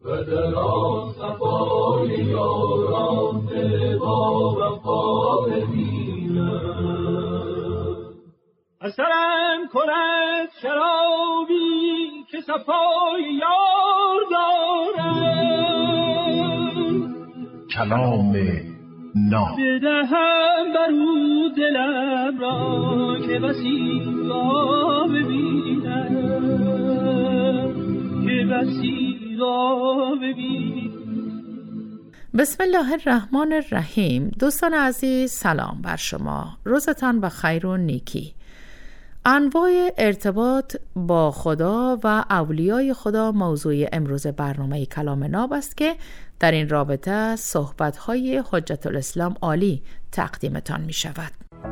و در آن صفای یاران دل با وفا ببینم. اثرم کند شرابی که صفای یار دارم، کلام ناب بدهم برو دلم را که بسی را ببینم، که بسی را ببینم. بسم الله الرحمن الرحیم. دوستان عزیز سلام بر شما، روزتان بخیر و نیکی. انواع ارتباط با خدا و اولیای خدا موضوع امروز برنامه کلام ناب است که در این رابطه صحبت‌های حجت الاسلام عالی تقدیمتان می شود.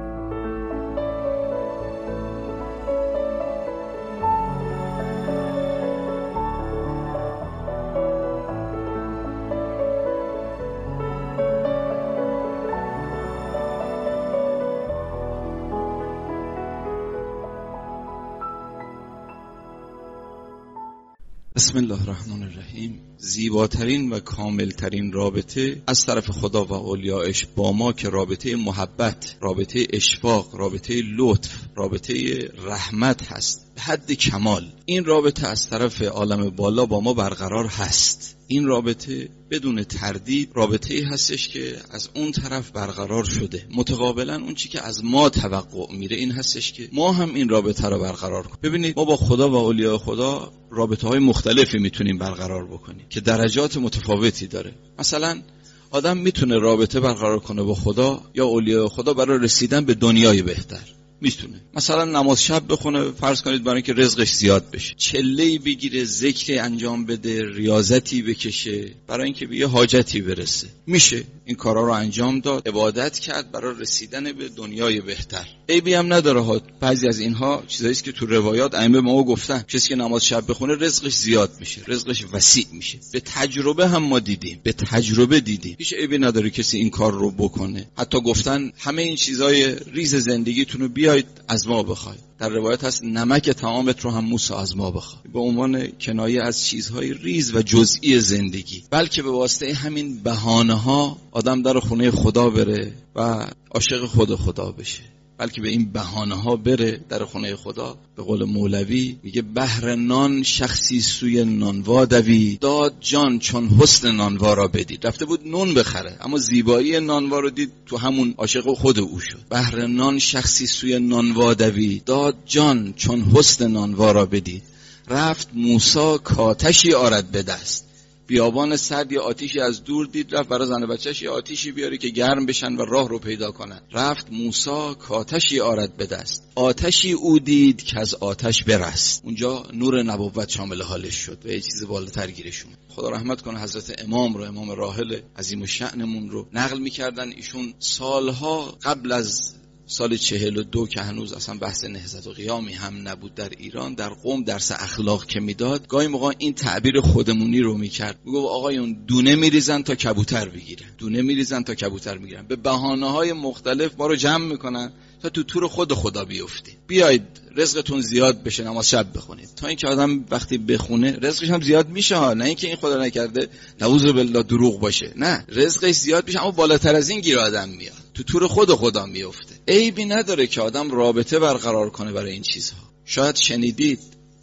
بسم الله الرحمن الرحیم. زیباترین و کاملترین رابطه از طرف خدا و اولیاءش با ما که رابطه محبت، رابطه اشفاق، رابطه لطف، رابطه رحمت هست به حد کمال. این رابطه از طرف عالم بالا با ما برقرار هست. این رابطه بدون تردید رابطه‌ای هستش که از اون طرف برقرار شده. متقابلا اون چی که از ما توقع میره این هستش که ما هم این رابطه رو برقرار کنیم. ببینید ما با خدا و اولیاء خدا رابطه‌های مختلفی میتونیم برقرار بکنیم که درجات متفاوتی داره. مثلا آدم میتونه رابطه برقرار کنه با خدا یا اولیاء خدا برای رسیدن به دنیای بهتر. میتونه مثلا نماز شب بخونه، فرض کنید برای اینکه رزقش زیاد بشه، چله‌ای بگیره، ذکری انجام بده، ریاضتی بکشه برای اینکه به یه حاجتی برسه. میشه این کارا رو انجام داد، عبادت کرد برای رسیدن به دنیای بهتر. عیبی هم نداره ها. بعضی از اینها چیزایی است که تو روایات ائمه ما گفتن کسی که نماز شب بخونه رزقش زیاد میشه، رزقش وسیع میشه. به تجربه هم ما دیدیم، به تجربه دیدیم. هیچ عیبی نداره کسی این کار رو بکنه. حتی گفتن همه این چیزای ریز زندگیتون رو بیاید از ما بخواید. در روایت هست نمک طعامت رو هم موسی از ما بخواد، به عنوان کنایه از چیزهای ریز و جزئی زندگی. بلکه به واسطه همین بهانه‌ها آدم در خونه خدا بره و عاشق خدا بشه. بلکه به این بهانه‌ها بره در خونه خدا. به قول مولوی میگه بهر نان شخصی سوی نانوا دوید، داد جان چون حسن نانوا را بدید. رفته بود نون بخره اما زیبایی نانوا رو دید، تو همون عاشق خود او شد. بهر نان شخصی سوی نانوا دوید، داد جان چون حسن نانوا را بدید. رفت موسی کاتشی آرد به دست، بیابان سرد یا آتیشی از دور دید، رفت برای زن و بچه‌ش یا آتیشی بیاره که گرم بشن و راه رو پیدا کنن. رفت موسی کاتشی آرد به دست، آتشی او دید که از آتش برست. اونجا نور نبوت شامل حالش شد و یه چیز بالاتر گیرشون. خدا رحمت کنه حضرت امام رو، امام راحل عظیم الشأنمون رو نقل می‌کردن. ایشون سالها قبل از سال 42 که هنوز اصلا بحث نهضت و قیامی هم نبود در ایران، در قم درس اخلاق که میداد، گاهی موقع این تعبیر خودمونی رو میکرد. میگفت آقایون دونه میریزن تا کبوتر بگیرن، دونه میریزن تا کبوتر میگیرن. به بهانه‌های مختلف ما رو جمع میکنن تا تو تور خدا بیفتید. بیاید رزقتون زیاد بشه، نماز شب بخونید. تا اینکه آدم وقتی بخونه رزقش هم زیاد میشه ها. نه اینکه این خدا نکرده نعوذ بالله دروغ باشه، نه، رزقش زیاد میشه اما بالاتر از این گیر آدم میاد، تو تور خدا میفته. عیبی نداره که آدم رابطه برقرار کنه برای این چیزها. شاید شنیدید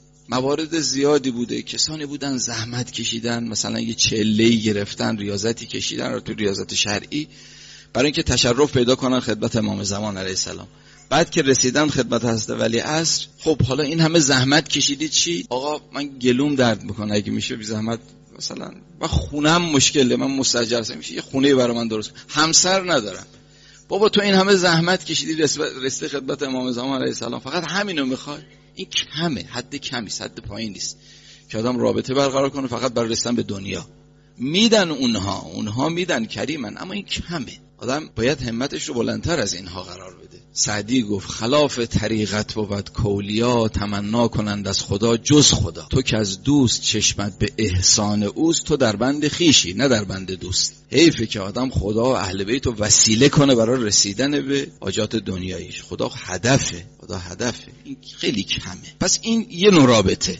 موارد زیادی بوده، کسانی بودن زحمت کشیدن، مثلا یه چله‌ای گرفتن، ریاضتی کشیدن رو تو ریاضت شرعی برای اینکه تشرف پیدا کنن خدمت امام زمان علیه السلام. بعد که رسیدن خدمت حضرت ولی عصر، خب حالا این همه زحمت کشیدید چی؟ آقا من گلوم درد میکنه، اگه میشه بی زحمت مثلا من خونم مشکله، من مستاجر هستم، میشه یه خونه برای من درست، همسر ندارم. بابا تو این همه زحمت کشیدی رسیدی خدمت امام زمان علیه السلام، فقط همینو میخوای؟ این کمه، حد کمی، حد پایین نیست که آدم رابطه برقرار کنه فقط برای رسیدن به دنیا. میدن اونها میدن کریمن، اما این کمه. آدم باید همتش رو بلندتر از اینها قرار بده. سعدی گفت خلاف طریقت بود کولیا، تمنا کنند از خدا جز خدا. تو که از دوست چشمت به احسان اوست، تو در بند خیشی نه در بند دوست. حیفه که آدم خدا و اهل بیت رو وسیله کنه برای رسیدن به حاجات دنیاییش. خدا هدفه، خدا هدفه. این خیلی کمه. پس این یه نوع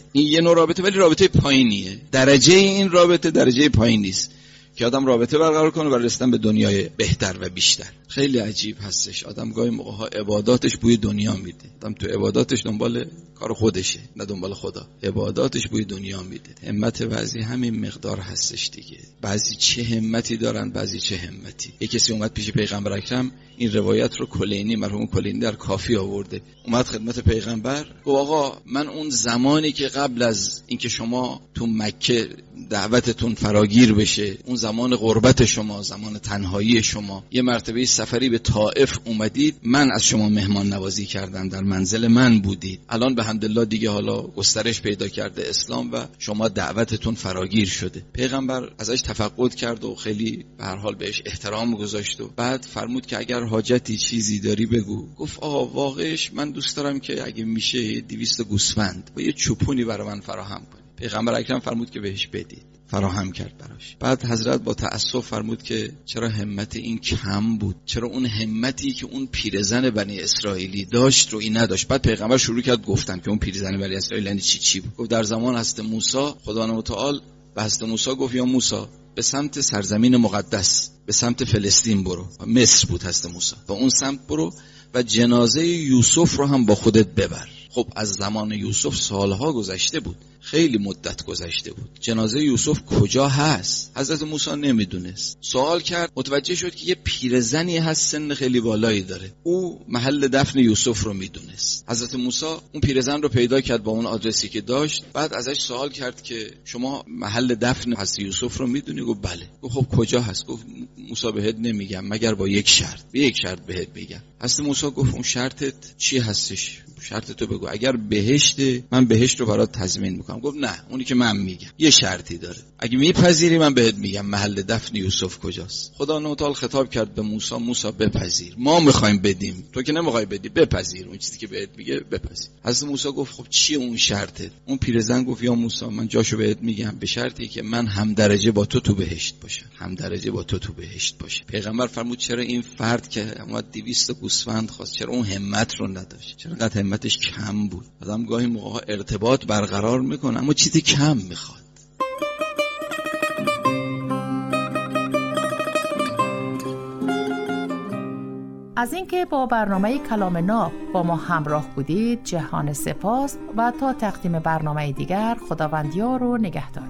رابطه، ولی رابطه پایینیه. درجه این رابطه درجه پایین نیست که آدم رابطه برقرار کنه برای رسیدن به دنیای بهتر و بیشتر. خیلی عجیب هستش. آدم گاهی موقع‌ها عباداتش بوی دنیا میده. آدم تو عباداتش دنبال کار خودشه نه دنبال خدا. عباداتش بوی دنیا میده. همت بعضی همین مقدار هستش دیگه. بعضی چه همتی دارن، بعضی چه همتی. یک کسی اومد پیش پیغمبر اکرم، این روایت رو کلینی، مرحوم کلینی در کافی آورده. اومد خدمت پیغمبر، گفت آقا من اون زمانی که قبل از اینکه شما تو مکه دعوتتون فراگیر بشه، اون زمان غربت شما، زمان تنهایی شما، یه مرتبه سفری به طائف اومدید، من از شما مهمان نوازی کردم، در منزل من بودید. الان به حمدالله دیگه حالا گسترش پیدا کرده اسلام و شما دعوتتون فراگیر شده. پیغمبر ازش تفقد کرد و خیلی به هر حال بهش احترام گذاشت و بعد فرمود که اگر حاجتی چیزی داری بگو. گفت آقا واقعش من دوست دارم که اگه میشه 200 گوسفند و یه چوپونی برای من فراهم کنی. پیغمبر اکرم فرمود که بهش بدید. فراهم کرد براش. بعد حضرت با تأسف فرمود که چرا همت این کم بود، چرا اون همتی که اون پیرزن بنی اسرائیلی داشت رو این نداشت. بعد پیغمبر شروع کرد گفتن که اون پیرزن بنی اسرائیل یعنی چی بود. گفت در زمان حضرت موسی خدا متعال به حضرت موسی گفت یا موسی به سمت سرزمین مقدس، به سمت فلسطین برو. مصر بود حضرت موسی. به اون سمت برو و جنازه یوسف رو هم با خودت ببر. خب از زمان یوسف سالها گذشته بود، خیلی مدت گذشته بود. جنازه یوسف کجا هست؟ حضرت موسی نمیدونست. سوال کرد، متوجه شد که یه پیرزنی هست سن خیلی بالایی داره، او محل دفن یوسف رو میدونست. حضرت موسی اون پیرزن رو پیدا کرد با اون آدرسی که داشت. بعد ازش سوال کرد که شما محل دفن حضرت یوسف رو میدونی؟ گفت بله. گفت خب کجا هست؟ گفت موسی بهت نمیگم مگر با یک شرط. به یک شرط بهت میگم. حضرت موسی گفت اون شرطت چی هستش؟ شرط تو بگو. اگر بهشته من بهشت رو برات تضمین میکنم. گفت نه، اونی که من میگم یه شرطی داره، اگه میپذیری من بهت میگم محل دفن یوسف کجاست. خدا تعالی خطاب کرد به موسی، موسی بپذیر، ما میخوایم بدیم، تو که نمیخوای بدی، بپذیر اون چیزی که بهت میگه بپذیر. حضرت موسی گفت خب چیه اون شرطت؟ اون پیرزن گفت یا موسی من جاشو بهت میگم، به شرطی که من هم درجه با تو بهشت باشم، هم درجه با تو بهشت باشه. پیغمبر فرمود چرا این فرد که اومد 200 گوسفند خواست، چرا اون همت رو نداشت؟ چرا قد همتش کم بود؟ آدم گاهی موقع ارتباط برقرار میکنه اما چیزی کم میخواد. از اینکه با برنامه کلام ناب با ما همراه بودید جهان سپاس و تا تقدیم برنامه دیگر خداوند یار و نگهدار.